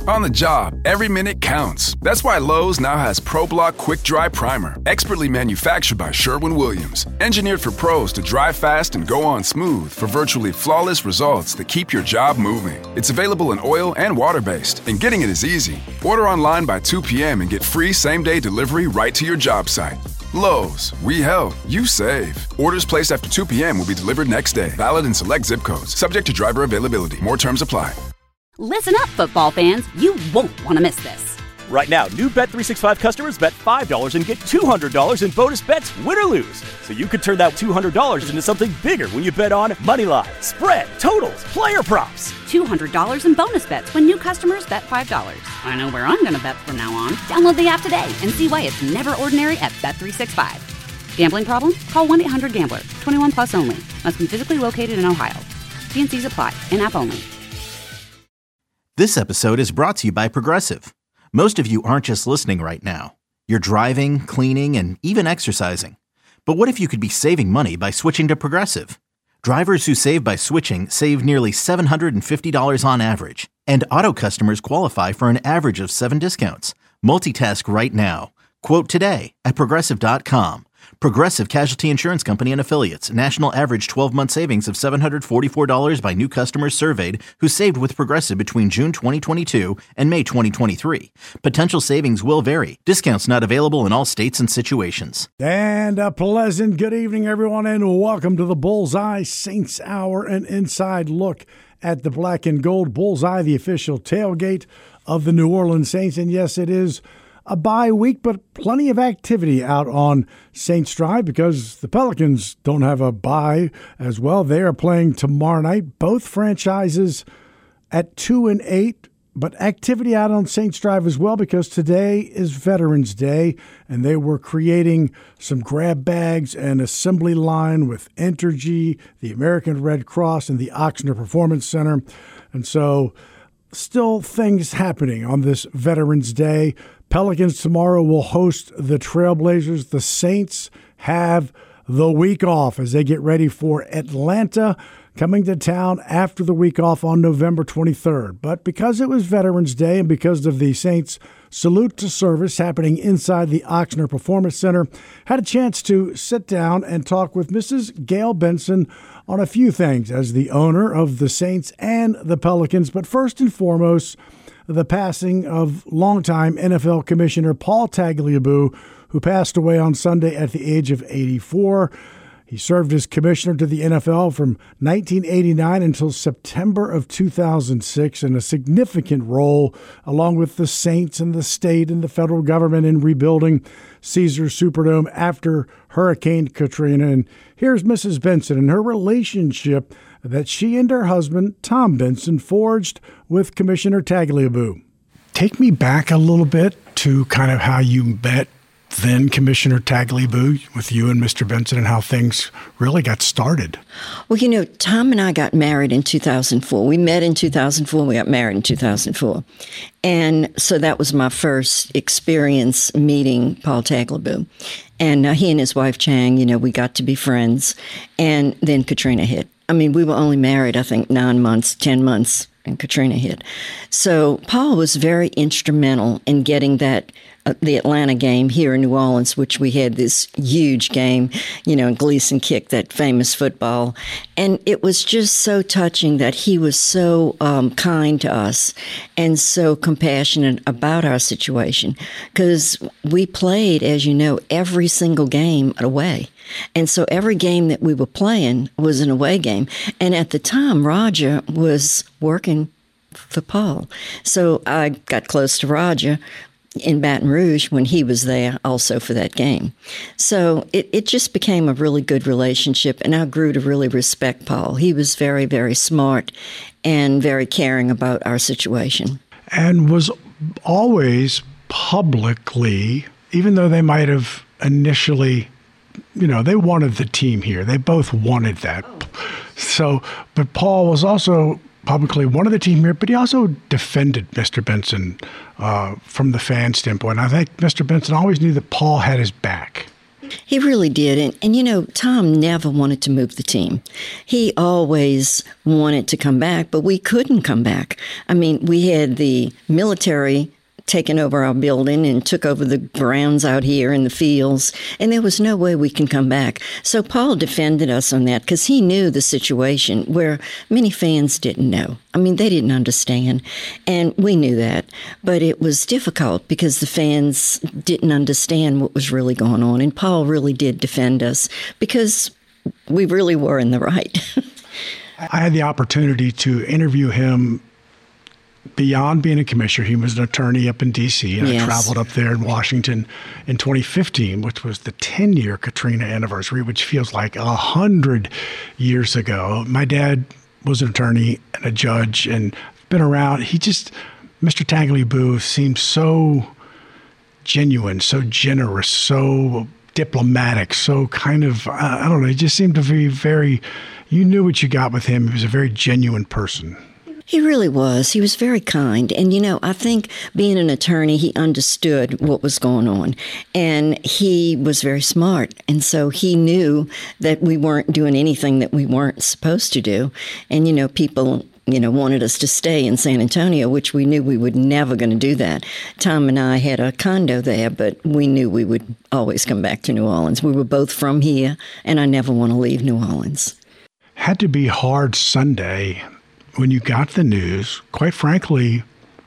On the job, every minute counts. That's why Lowe's now has ProBlock Quick Dry Primer, expertly manufactured by Sherwin-Williams. Engineered for pros to dry fast and go on smooth for virtually flawless results that keep your job moving. It's available in oil and water-based, and getting it is easy. Order online by 2 p.m. and get free same-day delivery right to your job site. Lowe's, we help, you save. Orders placed after 2 p.m. will be delivered next day. Valid in select zip codes. Subject to driver availability. More terms apply. Listen up, football fans. You won't want to miss this. Right now, new Bet365 customers bet $5 and get $200 in bonus bets, win or lose. So you could turn that $200 into something bigger when you bet on money line, spread, totals, player props. $200 in bonus bets when new customers bet $5. I know where I'm going to bet from now on. Download the app today and see why it's never ordinary at Bet365. Gambling problem? Call 1-800-GAMBLER. 21 plus only. Must be physically located in Ohio. T&Cs apply. In-app only. This episode is brought to you by Progressive. Most of you aren't just listening right now. You're driving, cleaning, and even exercising. But what if you could be saving money by switching to Progressive? Drivers who save by switching save nearly $750 on average. And auto customers qualify for an average of 7 discounts. Multitask right now. Quote today at Progressive.com. Progressive Casualty Insurance Company and Affiliates. National average 12-month savings of $744 by new customers surveyed who saved with Progressive between June 2022 and May 2023. Potential savings will vary. Discounts not available in all states and situations. And a pleasant good evening, everyone, and welcome to the Bullseye Saints Hour, an inside look at the black and gold. Bullseye, the official tailgate of the New Orleans Saints. And yes, it is a bye week, but plenty of activity out on Saints Drive because the Pelicans don't have a bye as well. They are playing tomorrow night. Both franchises at 2-8, but activity out on Saints Drive as well because today is Veterans Day, and they were creating some grab bags and assembly line with Entergy, the American Red Cross, and the Ochsner Performance Center. And so still things happening on this Veterans Day. Pelicans tomorrow will host the Trailblazers. The Saints have the week off as they get ready for Atlanta, coming to town after the week off on November 23rd. But because it was Veterans Day and because of the Saints' salute to service happening inside the Ochsner Performance Center, had a chance to sit down and talk with Mrs. Gail Benson on a few things as the owner of the Saints and the Pelicans. But first and foremost, the passing of longtime NFL Commissioner Paul Tagliabue, who passed away on Sunday at the age of 84. He served as commissioner to the NFL from 1989 until September of 2006 in a significant role, along with the Saints and the state and the federal government in rebuilding Caesars Superdome after Hurricane Katrina. And here's Mrs. Benson and her relationship that she and her husband, Tom Benson, forged with Commissioner Tagliabue. Take me back a little bit to kind of how you met then Commissioner Tagliabue with you and Mr. Benson and how things really got started. Well, you know, Tom and I got married in 2004. We met in 2004 and we got married in 2004. And so that was my first experience meeting Paul Tagliabue. And he and his wife, Chang, you know, we got to be friends. And then Katrina hit. I mean, we were only married, I think, 9 months, 10 months, and Katrina hit. So Paul was very instrumental in getting that the Atlanta game here in New Orleans, which we had this huge game, you know, and Gleason kicked that famous football. And it was just so touching that he was so kind to us and so compassionate about our situation. Because we played, as you know, every single game away. And so every game that we were playing was an away game. And at the time, Roger was working for Paul. So I got close to Roger in Baton Rouge when he was there also for that game. So it just became a really good relationship, and I grew to really respect Paul. He was very, very smart and very caring about our situation. And was always publicly, even though they might have initially, you know, they wanted the team here. They both wanted that. So, but Paul was also publicly one of the team here, but he also defended Mr. Benson from the fan standpoint. I think Mr. Benson always knew that Paul had his back. He really did. And Tom never wanted to move the team. He always wanted to come back, but we couldn't come back. I mean, we had the military taken over our building and took over the grounds out here in the fields, and there was no way we can come back. So Paul defended us on that because he knew the situation where many fans didn't know. I mean, they didn't understand, and we knew that. But it was difficult because the fans didn't understand what was really going on, and Paul really did defend us because we really were in the right. I had the opportunity to interview him beyond being a commissioner. He was an attorney up in D.C., and Yes. I traveled up there in Washington in 2015, which was the 10-year Katrina anniversary, which feels like 100 years ago. My dad was an attorney and a judge and been around. Mr. Tagliabue seemed so genuine, so generous, so diplomatic, so kind of, I don't know, he just seemed to be you knew what you got with him. He was a very genuine person. He really was. He was very kind. And, I think being an attorney, he understood what was going on. And he was very smart. And so he knew that we weren't doing anything that we weren't supposed to do. And, people wanted us to stay in San Antonio, which we knew we were never going to do that. Tom and I had a condo there, but we knew we would always come back to New Orleans. We were both from here, and I never want to leave New Orleans. Had to be hard Sunday when you got the news. Quite frankly,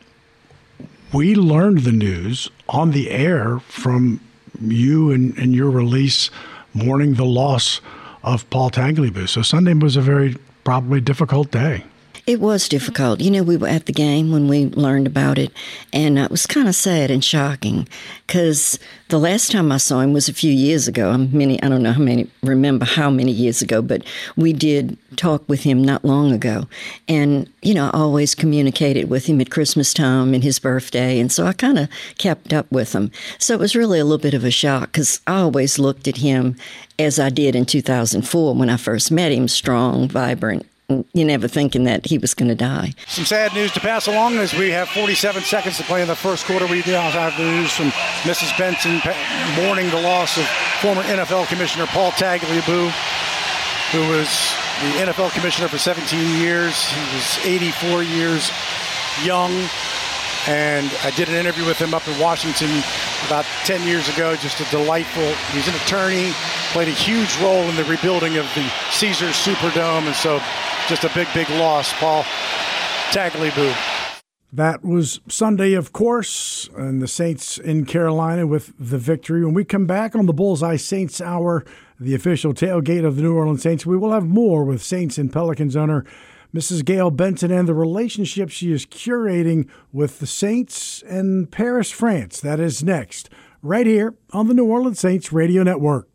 we learned the news on the air from you and your release mourning the loss of Paul Tagliabue. So Sunday was a very probably difficult day. It was difficult. We were at the game when we learned about it, and it was kind of sad and shocking because the last time I saw him was a few years ago. I don't know remember how many years ago, but we did talk with him not long ago. And, I always communicated with him at Christmas time and his birthday, and so I kind of kept up with him. So it was really a little bit of a shock because I always looked at him as I did in 2004 when I first met him, strong, vibrant. You never thinking that he was going to die. Some sad news to pass along as we have 47 seconds to play in the first quarter. We now have the news from Mrs. Benson mourning the loss of former NFL Commissioner Paul Tagliabue, who was the NFL Commissioner for 17 years. He was 84 years young, and I did an interview with him up in Washington about 10 years ago. Just a delightful, he's an attorney, played a huge role in the rebuilding of the Caesars Superdome, and so just a big, big loss, Paul Tagliabue. That was Sunday, of course, and the Saints in Carolina with the victory. When we come back on the Bullseye Saints Hour, the official tailgate of the New Orleans Saints, we will have more with Saints and Pelicans owner Mrs. Gayle Benson and the relationship she is curating with the Saints and Paris, France. That is next, right here on the New Orleans Saints Radio Network.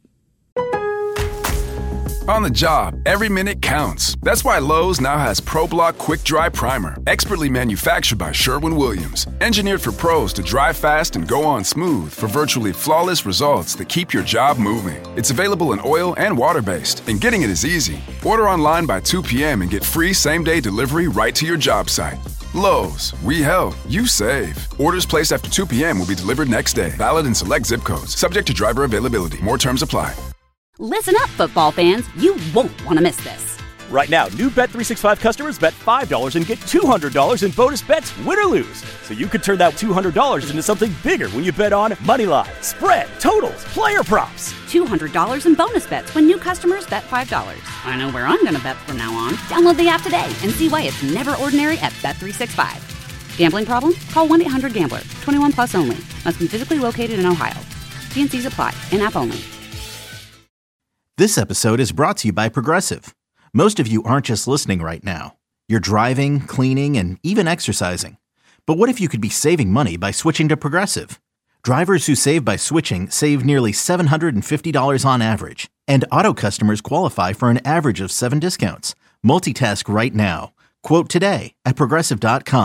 On the job, every minute counts. That's why Lowe's now has ProBlock Quick Dry Primer, expertly manufactured by Sherwin-Williams. Engineered for pros to dry fast and go on smooth for virtually flawless results that keep your job moving. It's available in oil and water-based, and getting it is easy. Order online by 2 p.m. and get free same-day delivery right to your job site. Lowe's, we help, you save. Orders placed after 2 p.m. will be delivered next day. Valid in select zip codes. Subject to driver availability. More terms apply. Listen up, football fans. You won't want to miss this. Right now, new Bet365 customers bet $5 and get $200 in bonus bets, win or lose. So you could turn that $200 into something bigger when you bet on Moneyline, spread, totals, player props. $200 in bonus bets when new customers bet $5. I know where I'm going to bet from now on. Download the app today and see why it's never ordinary at Bet365. Gambling problem? Call 1-800-GAMBLER. 21 plus only. Must be physically located in Ohio. T&Cs apply. In-app only. This episode is brought to you by Progressive. Most of you aren't just listening right now. You're driving, cleaning, and even exercising. But what if you could be saving money by switching to Progressive? Drivers who save by switching save nearly $750 on average. And auto customers qualify for an average of 7 discounts. Multitask right now. Quote today at Progressive.com.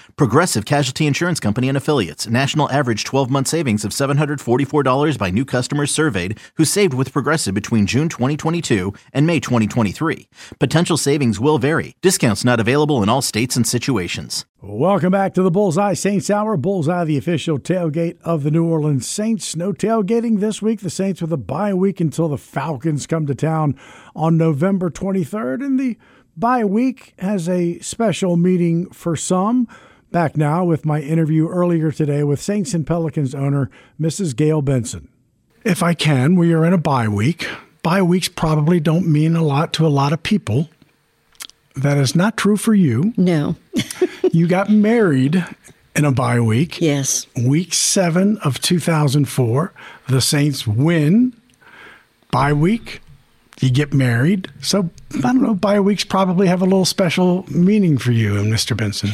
Progressive Casualty Insurance Company and Affiliates. National average 12-month savings of $744 by new customers surveyed who saved with Progressive between June 2022 and May 2023. Potential savings will vary. Discounts not available in all states and situations. Welcome back to the Bullseye Saints Hour. Bullseye, the official tailgate of the New Orleans Saints. No tailgating this week. The Saints with a bye week until the Falcons come to town on November 23rd. And the bye week has a special meening for some. Back now with my interview earlier today with Saints and Pelicans owner, Mrs. Gayle Benson. If I can, we are in a bye week. Bye weeks probably don't mean a lot to a lot of people. That is not true for you. No. You got married in a bye week. Yes. Week 7 of 2004. The Saints win. Bye week. You get married. So, I don't know, bye weeks probably have a little special meaning for you and Mr. Benson.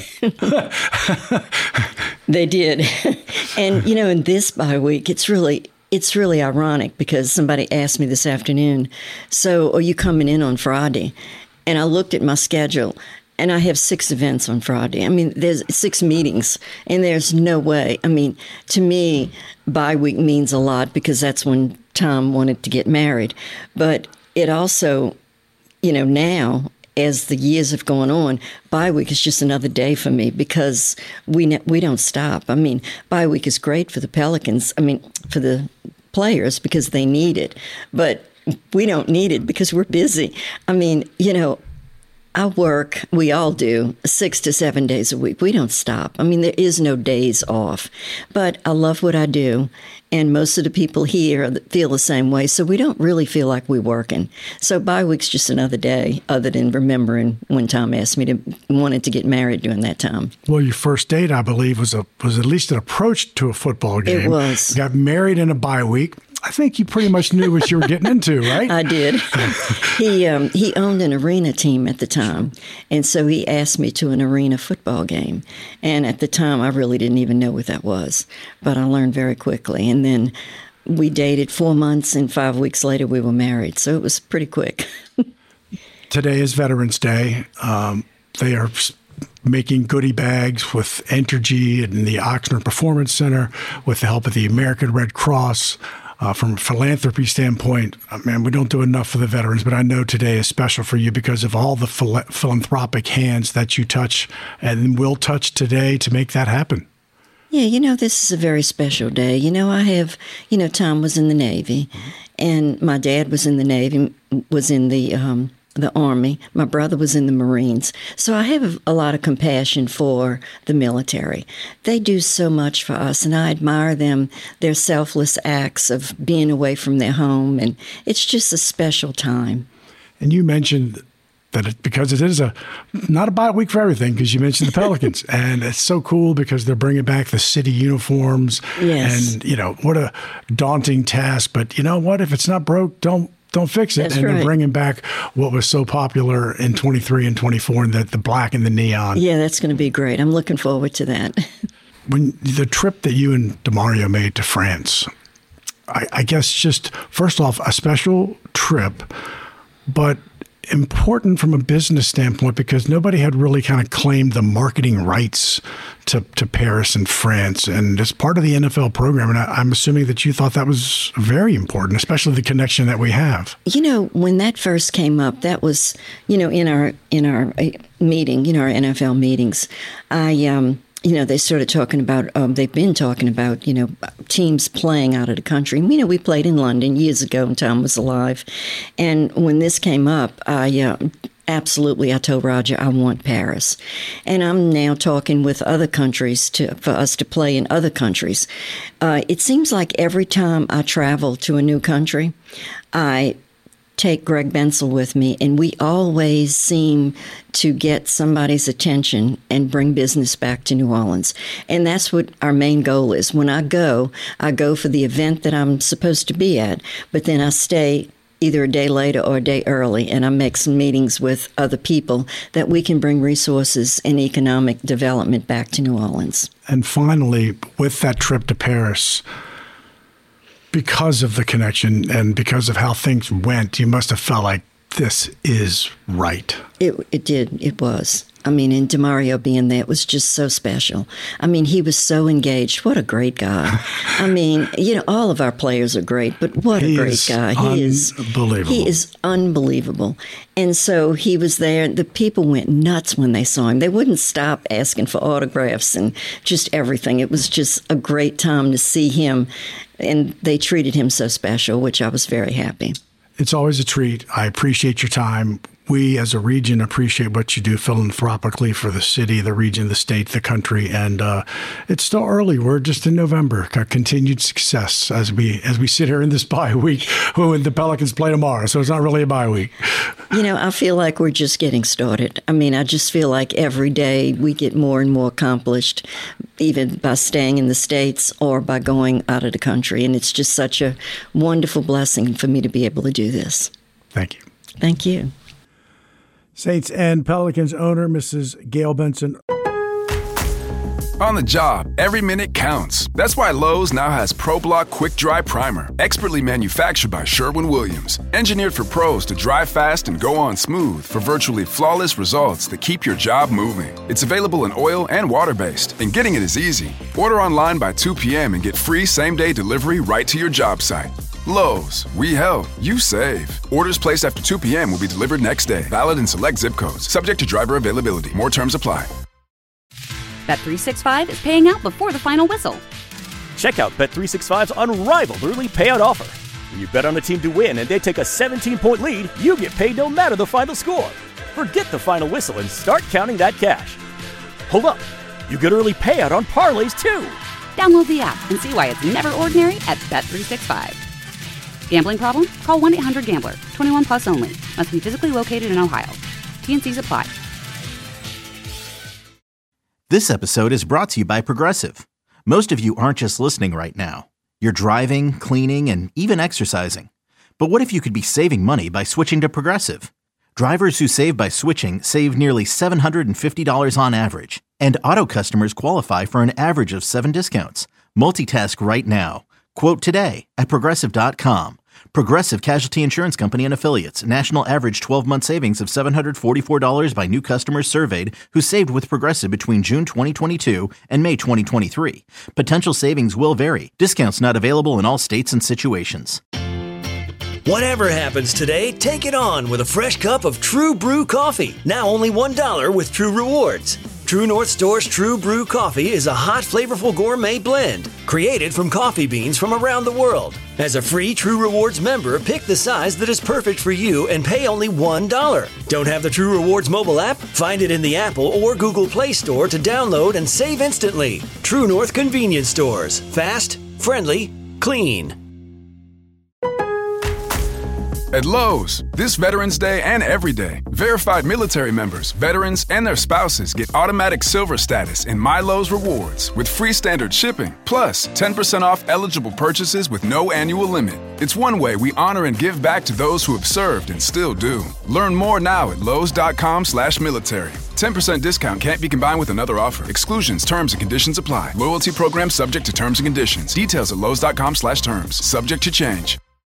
They did. And, in this bye week, it's really ironic because somebody asked me this afternoon, so are you coming in on Friday? And I looked at my schedule, and I have 6 events on Friday. I mean, there's 6 meetings, and there's no way. I mean, to me, bye week means a lot because that's when Tom wanted to get married. But it also, now, as the years have gone on, bye week is just another day for me because we don't stop. I mean, bye week is great for the Pelicans. I mean, for the players because they need it. But we don't need it because we're busy. I mean, I work, we all do, 6 to 7 days a week. We don't stop. I mean, there is no days off. But I love what I do, and most of the people here feel the same way, so we don't really feel like we're working. So bye week's just another day, other than remembering when Tom asked me wanted to get married during that time. Well, your first date, I believe, was at least an approach to a football game. It was. You got married in a bye week. I think you pretty much knew what you were getting into, right? I did. He owned an arena team at the time, and so he asked me to an arena football game. And at the time, I really didn't even know what that was, but I learned very quickly. And then we dated 4 months, and 5 weeks later, we were married. So it was pretty quick. Today is Veterans Day. They are making goodie bags with Entergy and the Oxnard Performance Center with the help of the American Red Cross. From a philanthropy standpoint, man, we don't do enough for the veterans, but I know today is special for you because of all the philanthropic hands that you touch and will touch today to make that happen. Yeah, this is a very special day. I have, Tom was in the Navy, and my dad was in the Navy, was in the Army. My brother was in the Marines. So I have a lot of compassion for the military. They do so much for us, and I admire them, their selfless acts of being away from their home, and it's just a special time. And you mentioned that because it is not a bye week for everything, because you mentioned the Pelicans, and it's so cool because they're bringing back the city uniforms. Yes. And, what a daunting task. But you know what? If it's not broke, don't fix it. That's and right. They're bringing back what was so popular in 23 and 24, and the black and the neon. Yeah, that's going to be great. I'm looking forward to that. When the trip that you and DeMario made to France, I guess just first off, a special trip, but important from a business standpoint because nobody had really kind of claimed the marketing rights to Paris and France. And as part of the NFL program, and I'm assuming that you thought that was very important, especially the connection that we have. When that first came up, that was, in our meeting, our NFL meetings, they started talking about, they've been talking about, teams playing out of the country. We played in London years ago when Tom was alive. And when this came up, I told Roger, I want Paris. And I'm now talking with other countries for us to play in other countries. It seems like every time I travel to a new country, I take Greg Bensel with me, and we always seem to get somebody's attention and bring business back to New Orleans. And that's what our main goal is. When I go for the event that I'm supposed to be at, but then I stay either a day later or a day early, and I make some meetings with other people that we can bring resources and economic development back to New Orleans. And finally, with that trip to Paris, because of the connection and because of how things went, you must have felt like this is right. It did. It was. I mean, and DeMario being there, it was just so special. I mean, he was so engaged. What a great guy. I mean, all of our players are great, but what a great guy. He is unbelievable. He is unbelievable. And so he was there. The people went nuts when they saw him. They wouldn't stop asking for autographs and just everything. It was just a great time to see him, and they treated him so special, which I was very happy. It's always a treat. I appreciate your time. We, as a region, appreciate what you do philanthropically for the city, the region, the state, the country, and it's still early. We're just in November. Continued success as we sit here in this bye week when the Pelicans play tomorrow, so it's not really a bye week. I feel like we're just getting started. I mean, I just feel like every day we get more and more accomplished, even by staying in the States or by going out of the country, and it's just such a wonderful blessing for me to be able to do this. Thank you. Thank you. Saints and Pelicans owner, Mrs. Gail Benson. On the job, every minute counts. That's why Lowe's now has ProBlock Quick Dry Primer, expertly manufactured by Sherwin-Williams. Engineered for pros to dry fast and go on smooth for virtually flawless results that keep your job moving. It's available in oil and water-based, and getting it is easy. Order online by 2 p.m. and get free same-day delivery right to your job site. Lowe's, we help, you save. Orders placed after 2 p.m. will be delivered next day. Valid in select zip codes. Subject to driver availability. More terms apply. Bet365 is paying out before the final whistle. Check out Bet365's unrivaled early payout offer. When you bet on a team to win and they take a 17-point lead, you get paid no matter the final score. Forget the final whistle and start counting that cash. Hold up. You get early payout on parlays, too. Download the app and see why it's never ordinary at Bet365. Gambling problem? Call 1-800-GAMBLER. 21 plus only. Must be physically located in Ohio. T&Cs apply. This episode is brought to you by Progressive. Most of you aren't just listening right now. You're driving, cleaning, and even exercising. But what if you could be saving money by switching to Progressive? Drivers who save by switching save nearly $750 on average. And auto customers qualify for an average of 7 discounts. Multitask right now. Quote today at Progressive.com. Progressive Casualty Insurance Company and Affiliates. National average 12-month savings of $744 by new customers surveyed who saved with Progressive between June 2022 and May 2023. Potential savings will vary. Discounts not available in all states and situations. Whatever happens today, take it on with a fresh cup of True Brew coffee. Now only $1 with True Rewards. True North Store's True Brew coffee is a hot, flavorful gourmet blend created from coffee beans from around the world. As a free True Rewards member, pick the size that is perfect for you and pay only $1. Don't have the True Rewards mobile app? Find it in the Apple or Google Play Store to download and save instantly. True North Convenience Stores. Fast, friendly, clean. At Lowe's, this Veterans Day and every day, verified military members, veterans, and their spouses get automatic silver status in My Lowe's Rewards with free standard shipping, plus 10% off eligible purchases with no annual limit. It's one way we honor and give back to those who have served and still do. Learn more now at Lowes.com/military. 10% discount can't be combined with another offer. Exclusions, terms, and conditions apply. Loyalty program subject to terms and conditions. Details at Lowes.com/terms. Subject to change.